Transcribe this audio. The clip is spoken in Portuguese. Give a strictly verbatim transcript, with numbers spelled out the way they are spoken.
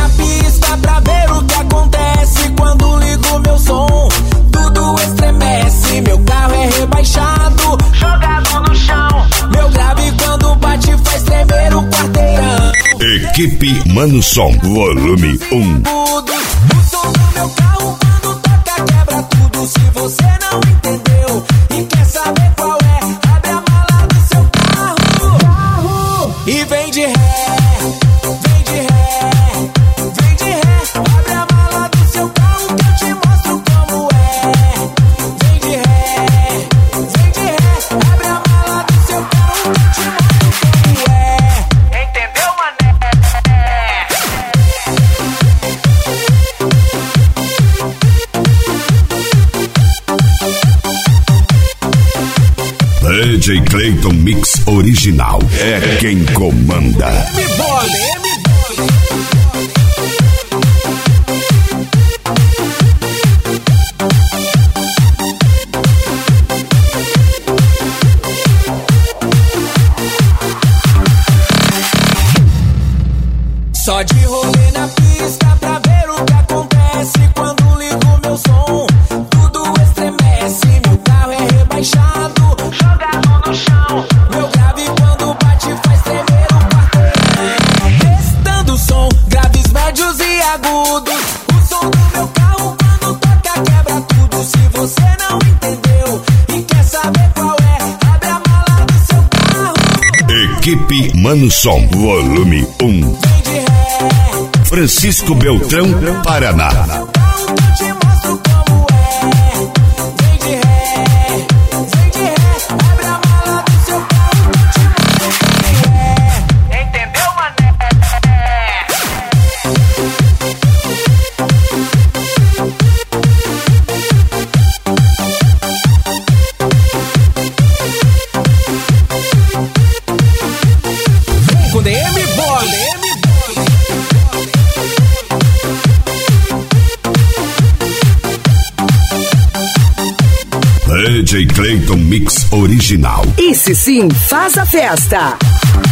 na pista pra ver o que acontece quando ligo meu som. Tudo estremece, meu carro é rebaixado, jogado no chão. Meu grave quando bate faz tremer o quarteirão. Equipe Mano Som, volume um. O som do meu carro quando toca quebra tudo. Se você não entendeu e quer saber qual é, abre a mala do seu carro, carro. E vem de ré, vem de ré, vem de ré. Abre a mala do seu carro que eu te mostro como é. Vem de ré, vem de ré. Abre a mala do seu carro que eu te mostro como é. Entendeu, mané? D J Clayton Mix Original é quem comanda. Me bole, me só de rolê na pista pra ver o que acontece quando ligo meu som. Tudo estremece, meu carro é rebaixado, jogado no chão. Meu grave quando bate faz tremer o quarteirão. Testando o som, graves, médios e agudos. O som do meu carro quando toca quebra tudo. Se você não entendeu e quer saber qual é, abre a mala do seu carro. Equipe Mano Som, volume um. Francisco Beltrão, Paraná. D J Clayton Mix Original. Esse sim faz a festa.